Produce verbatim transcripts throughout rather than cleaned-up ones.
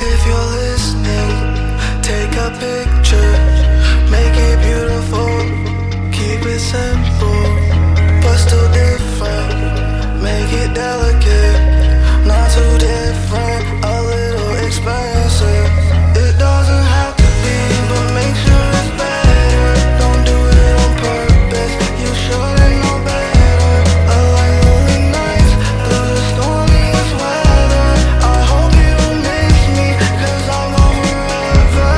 If you're listening, take a picture, make it beautiful, keep it simple, but still different, make it delicate, not too different, a little expensive. It doesn't have to be, but make sure it's better. Don't do it on purpose, you shouldn't know better. I like lonely nights through the stormiest weather. I hope you don't miss me, cause I'll go forever.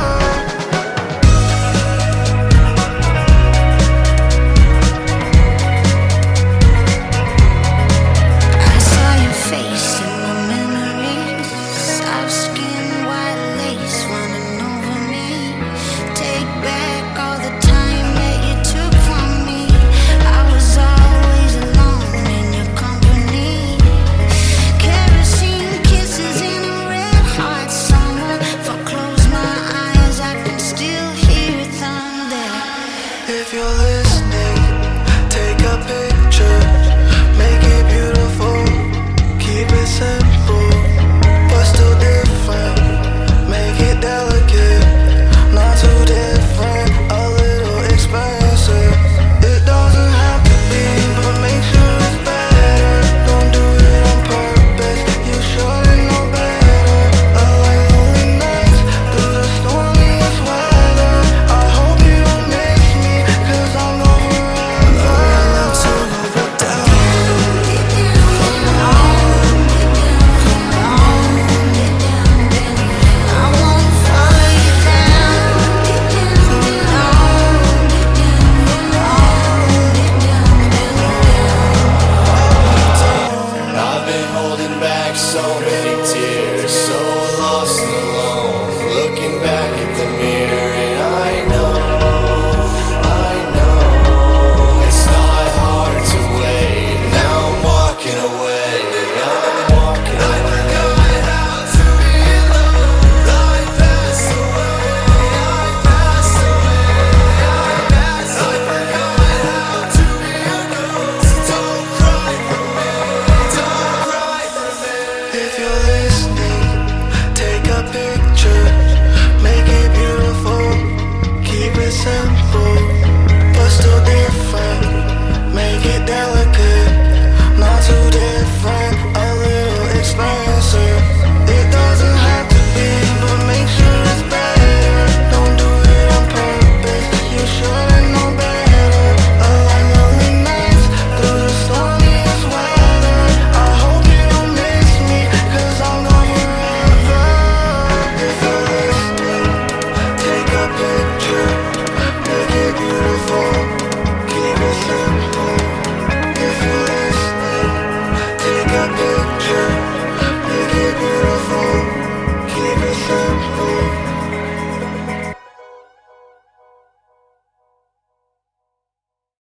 I saw your face in my memories, soft skin, white lace running over me. Take back all the time that you took from me. I was always alone in your company. Kerosene kisses in a red hot summer. If I close my eyes, I can still hear thunder. If you're listening, take a picture, make it beautiful, keep it simple, but still different, make it delicate, not too different, a little expensive. It doesn't have to be, but make sure it's better. Don't do it on purpose, you shouldn't know better. I like lonely nights through the stormiest weather. I hope you don't miss me, cause I'll go forever. I love to go down. I won't follow you I've been holding back so many tears, so lost and alone, looking back at the mirror, and I know, I know, it's not hard to wait. Now I'm walking away, I'm walking away. I forgot how to be alone. I passed away, I passed away, I passed away. I forgot how to be alone. So don't cry for me, don't cry for me. If you're listening, take a picture, make it beautiful, keep it simple, but still different, make it delicate, not too different, a little expensive. It doesn't have to be, but make sure it's better. Don't do it on purpose, you shouldn't know better. I like lonely nights through the stormiest weather. I hope you don't miss me, cause I'll go forever. If you're listening, take a picture, make it beautiful, keep it simple. If you're listening, take a picture, make it beautiful, keep it simple.